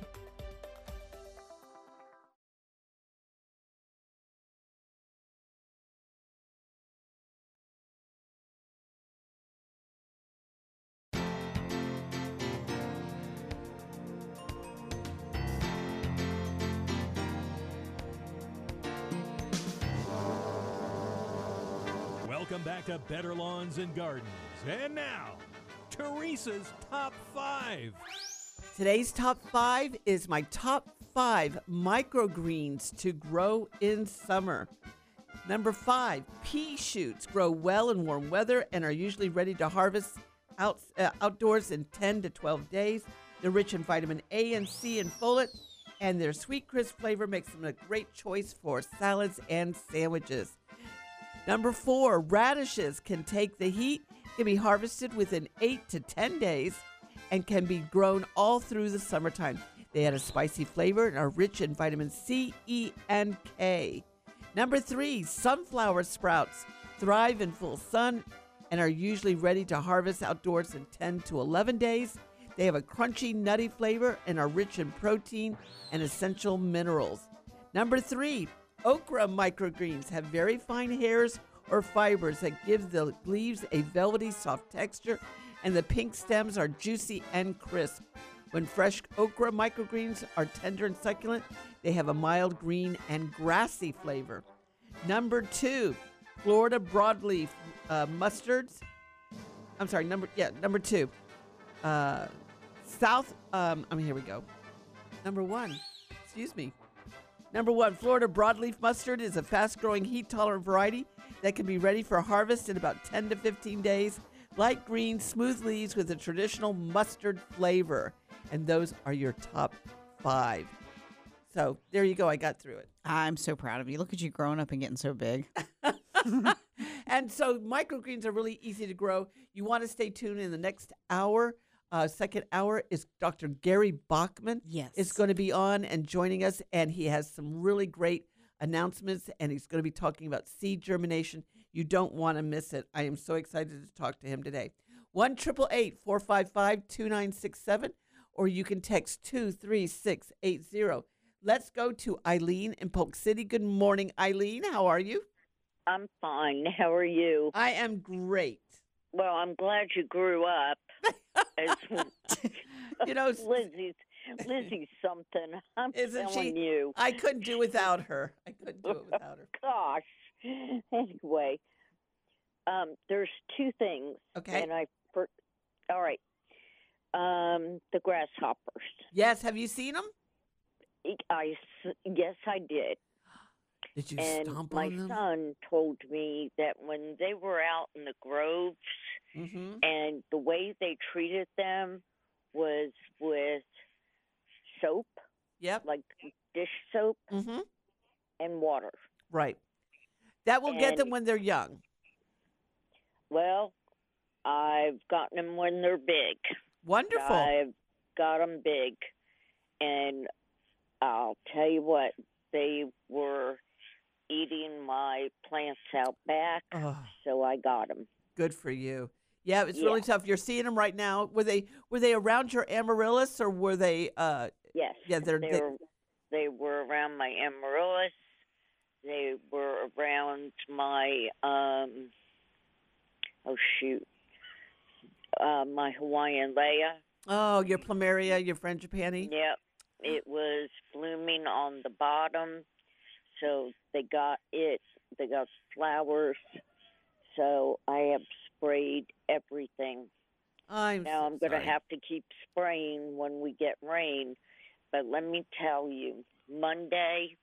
Welcome back to Better Lawns and Gardens. And now, Teresa's Top five.
Today's top five is my top five microgreens to grow in summer. Number five, pea shoots grow well in warm weather and are usually ready to harvest out, uh, outdoors in ten to twelve days. They're rich in vitamin A and C and folate, and their sweet, crisp flavor makes them a great choice for salads and sandwiches. Number four, radishes can take the heat, can be harvested within eight to ten days, and can be grown all through the summertime. They add a spicy flavor and are rich in vitamin C, E, and K. Number three, sunflower sprouts thrive in full sun and are usually ready to harvest outdoors in ten to eleven days. They have a crunchy, nutty flavor and are rich in protein and essential minerals. Number three, okra microgreens have very fine hairs or fibers that give the leaves a velvety, soft texture, and the pink stems are juicy and crisp. When fresh okra microgreens are tender and succulent, they have a mild green and grassy flavor. Number two, Florida broadleaf uh, mustards. I'm sorry, number yeah, number two. Uh, South, um, I mean, here we go. Number one, excuse me. Number one, Florida broadleaf mustard is a fast-growing, heat-tolerant variety that can be ready for harvest in about ten to fifteen days. Light green, smooth leaves with a traditional mustard flavor. And those are your top five. So there you go. I got through it.
I'm so proud of you. Look at you growing up and getting so big.
And so microgreens are really easy to grow. You want to stay tuned in the next hour. Uh, second hour is Doctor Gary Bachman.
Yes.
Is going to be on and joining us, and he has some really great announcements, and he's going to be talking about seed germination. You don't want to miss it. I am so excited to talk to him today. one eight eight eight, four five five, two nine six seven, or you can text two three six eight zero. Let's go to Eileen in Polk City. Good morning, Eileen. How are you?
I'm fine. How are you?
I am great.
Well, I'm glad you grew up. As,
you know,
Lizzie's Lizzie's something. I'm
Isn't
telling
she?
you.
I couldn't do without her. I couldn't do it without her.
Gosh. Anyway, um, there's two things.
Okay.
And I, for, all right. Um, the grasshoppers.
Yes. Have you seen them?
I yes, I did.
Did you
and
stomp
my
on them?
son told me that when they were out in the groves,
mm-hmm.
and the way they treated them was with soap.
Yep.
Like dish soap
mm-hmm.
and water.
Right. That will
and,
get them when they're young.
Well, I've gotten them when they're big.
Wonderful.
I've got them big. And I'll tell you what, they were eating my plants out back,
oh.
so I got them.
Good for you. Yeah, it's
yeah.
really tough. You're seeing them right now. Were they were they around your amaryllis, or were they? Uh,
yes.
Yeah, they're,
they,
they
were, they were around my amaryllis, They were around my, um, oh shoot, uh, my Hawaiian Leia.
Oh, your plumeria, your frangipani?
Yep. It was blooming on the bottom, so they got it. They got flowers, so I have sprayed everything.
I'm
now
so
I'm going to
sorry.
have to keep spraying when we get rain, but let me tell you, Monday,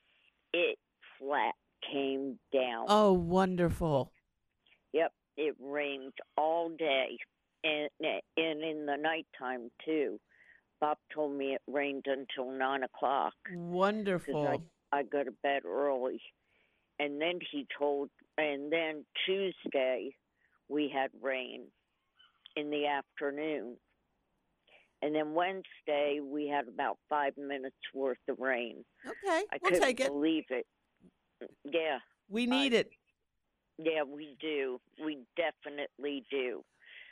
it flat came down.
Oh, wonderful.
Yep, it rained all day, and, and in the nighttime, too. Bob told me it rained until nine o'clock.
Wonderful.
Because I, I go to bed early. And then he told, and then Tuesday, we had rain in the afternoon. And then Wednesday, we had about five minutes worth of rain.
Okay,
I
we'll
couldn't
take it.
believe it. Yeah.
We need
I-
it.
Yeah, we do. We definitely do.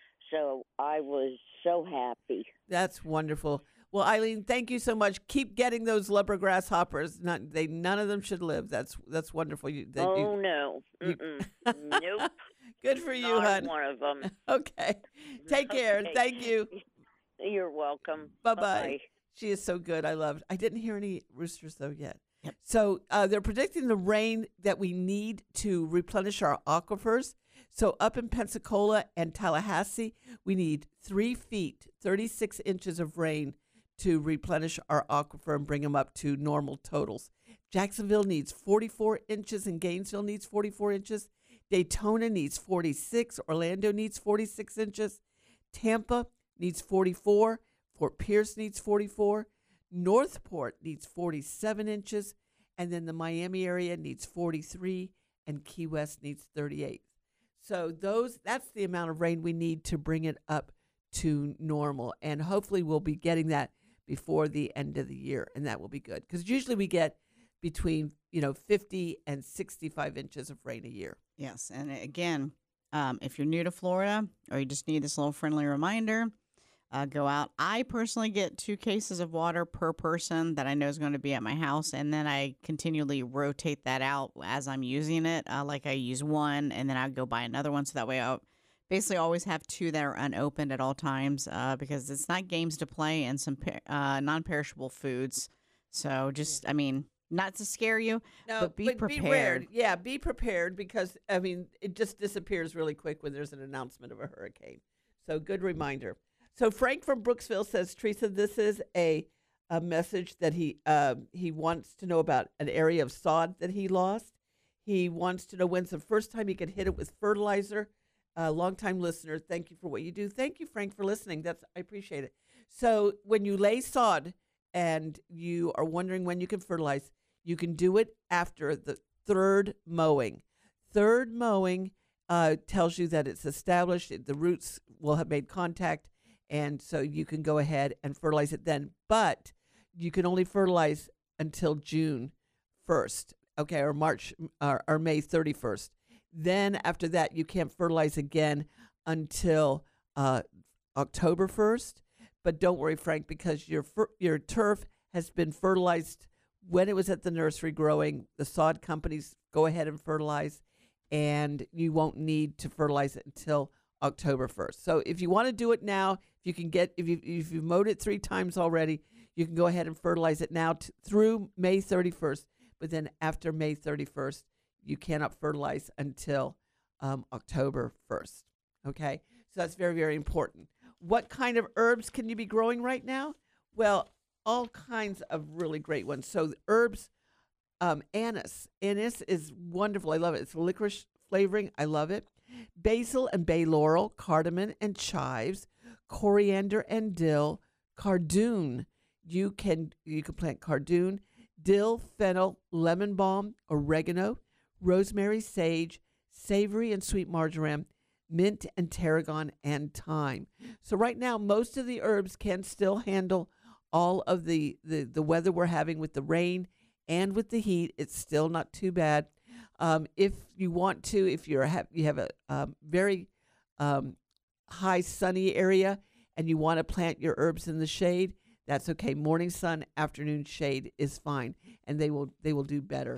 So I was so happy.
That's wonderful. Well, Eileen, thank you so much. Keep getting those leopard grasshoppers. Not they. None of them should live. That's that's wonderful. You, that
Oh,
you-
no.
you-
Mm-mm. Nope.
Good for you,
Not
hon.
one of them.
Okay. Take care.
Okay.
Thank you.
You're welcome.
Bye bye.
Bye-bye.
She is so good. I love. I didn't hear any roosters though yet. So uh, they're predicting the rain that we need to replenish our aquifers. So up in Pensacola and Tallahassee, we need three feet, thirty-six inches of rain to replenish our aquifer and bring them up to normal totals. Jacksonville needs forty-four inches and Gainesville needs forty-four inches. Daytona needs forty-six. Orlando needs forty-six inches. Tampa needs forty-four. Fort Pierce needs forty-four. Northport needs forty-seven inches. And then the Miami area needs forty-three. And Key West needs thirty-eight. So those that's the amount of rain we need to bring it up to normal. And hopefully we'll be getting that before the end of the year. And that will be good. Because usually we get between, you know, fifty and sixty-five inches of rain a year.
Yes. And again, um, if you're new to Florida or you just need this little friendly reminder, uh, go out. I personally get two cases of water per person that I know is going to be at my house. And then I continually rotate that out as I'm using it. Uh, like I use one and then I go buy another one. So that way I basically always have two that are unopened at all times uh, because it's not games to play and some per- uh, non-perishable foods. So just, I mean, not to scare you,
No,
but be prepared.
Beware. Yeah, be prepared because, I mean, it just disappears really quick when there's an announcement of a hurricane. So good reminder. So Frank from Brooksville says, Teresa, this is a, a message that he uh, he wants to know about an area of sod that he lost. He wants to know when's the first time he could hit it with fertilizer. Uh, longtime listener, thank you for what you do. Thank you, Frank, for listening. That's I appreciate it. So when you lay sod and you are wondering when you can fertilize, you can do it after the third mowing. Third mowing uh, tells you that it's established, the roots will have made contact, and so you can go ahead and fertilize it then. But you can only fertilize until June first, okay, or March or, or May thirty-first. Then after that, you can't fertilize again until uh, October first. But don't worry, Frank, because your fer- your turf has been fertilized when it was at the nursery growing. The sod companies go ahead and fertilize, and you won't need to fertilize it until October first. So if you want to do it now, if you can get, if you if you've mowed it three times already, you can go ahead and fertilize it now t- through May thirty-first. But then after May thirty-first, you cannot fertilize until um, October first. Okay, so that's very, very important. What kind of herbs can you be growing right now? Well, all kinds of really great ones. So the herbs, um, anise. Anise is wonderful. I love it. It's licorice flavoring. I love it. Basil and bay laurel, cardamom and chives, coriander and dill, cardoon. You can you can plant cardoon, dill, fennel, lemon balm, oregano, rosemary, sage, savory and sweet marjoram, mint and tarragon, and thyme. So right now, most of the herbs can still handle all of the, the, the weather we're having with the rain and with the heat. It's still not too bad. Um, if you want to, if you're have, you have a um, very um, high sunny area and you want to plant your herbs in the shade, that's okay. Morning sun, afternoon shade is fine, and they will they will do better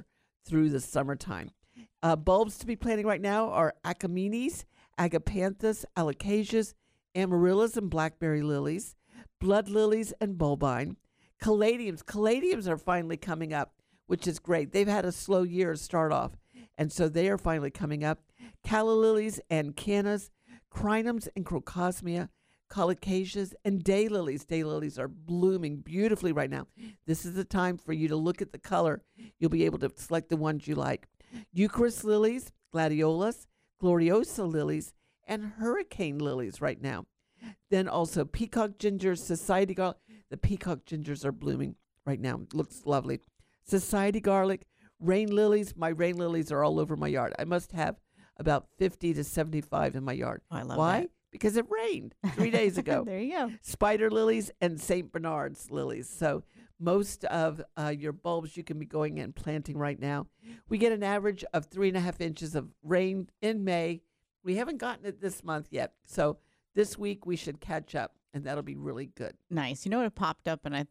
through the summertime. Uh, bulbs to be planting right now are Achomenes, Agapanthus, Alocasias, Amaryllis and blackberry lilies, blood lilies and bulbine, caladiums. Caladiums are finally coming up, which is great. They've had a slow year to start off, and so they are finally coming up. Calla lilies and cannas, crinums and crocosmia, colocasias, and daylilies. Daylilies are blooming beautifully right now. This is the time for you to look at the color. You'll be able to select the ones you like. Eucharis lilies, gladiolas, gloriosa lilies, and hurricane lilies right now. Then also peacock gingers, society garlic. The peacock gingers are blooming right now. Looks lovely. Society garlic, rain lilies. My rain lilies are all over my yard. I must have about fifty to seventy-five in my yard.
Oh, I love
Why?
that.
Because it rained three days ago.
There you go.
Spider lilies and Saint Bernard's lilies. So most of uh, your bulbs you can be going and planting right now. We get an average of three and a half inches of rain in May. We haven't gotten it this month yet. So this week we should catch up, and that'll be really good.
Nice. You know what popped up, and I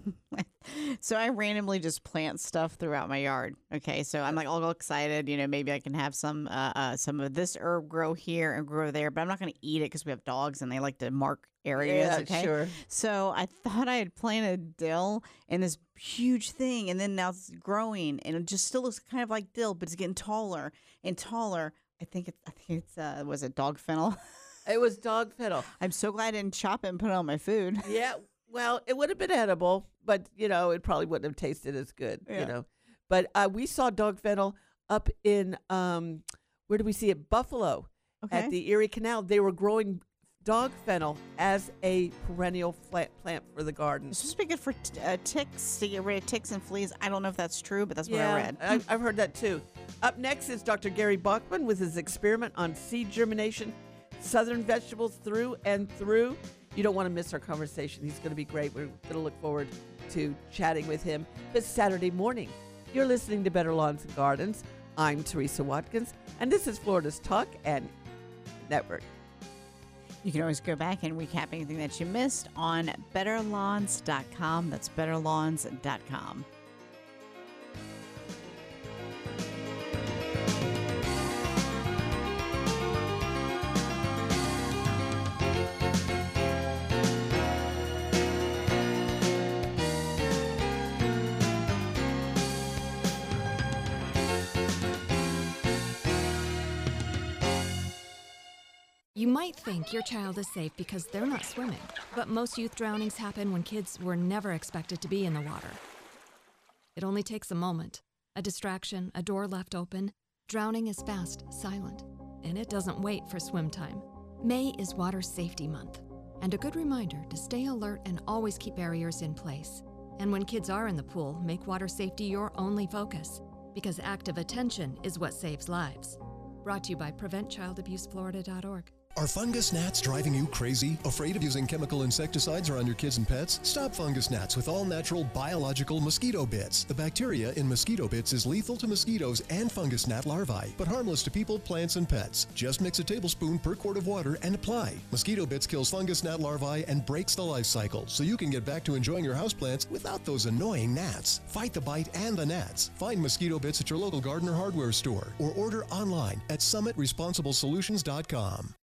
so I randomly just plant stuff throughout my yard. Okay, so I'm like all excited. You know, maybe I can have some uh, uh, some of this herb grow here and grow there, but I'm not going to eat it because we have dogs and they like to mark areas.
Yeah,
okay,
sure.
So I thought I had planted dill in this huge thing, and then now it's growing, and it just still looks kind of like dill, but it's getting taller and taller. I think it's I think it's uh, was it dog fennel?
It was dog fennel.
I'm so glad I didn't chop it and put it on my food.
Yeah, well, it would have been edible, but, you know, it probably wouldn't have tasted as good,
Yeah.
you know. But uh, we saw dog fennel up in, um, where did we see it? Buffalo,
Okay.
at the Erie Canal. They were growing dog fennel as a perennial plant, plant for the garden.
It's supposed to be good for t- uh, ticks, to get rid of ticks and fleas. I don't know if that's true, but that's what I read.
I, I've heard that too. Up next is Doctor Gary Bachman with his experiment on seed germination, southern vegetables through and through. You don't want to miss our conversation. He's going to be great. We're going to look forward to chatting with him this Saturday morning. You're listening to Better Lawns and Gardens. I'm Teresa Watkins, and this is Florida's Talk and Network.
You can always go back and recap anything that you missed on better lawns dot com. That's better lawns dot com.
You might think your child is safe because they're not swimming, but most youth drownings happen when kids were never expected to be in the water. It only takes a moment, a distraction, a door left open. Drowning is fast, silent, and it doesn't wait for swim time. May is Water Safety Month, and a good reminder to stay alert and always keep barriers in place. And when kids are in the pool, make water safety your only focus, because active attention is what saves lives. Brought to you by prevent child abuse florida dot org.
Are fungus gnats driving you crazy? Afraid of using chemical insecticides around your kids and pets? Stop fungus gnats with all-natural biological mosquito bits. The bacteria in mosquito bits is lethal to mosquitoes and fungus gnat larvae, but harmless to people, plants, and pets. Just mix a tablespoon per quart of water and apply. Mosquito bits kills fungus gnat larvae and breaks the life cycle, so you can get back to enjoying your houseplants without those annoying gnats. Fight the bite and the gnats. Find mosquito bits at your local garden or hardware store, or order online at summit responsible solutions dot com.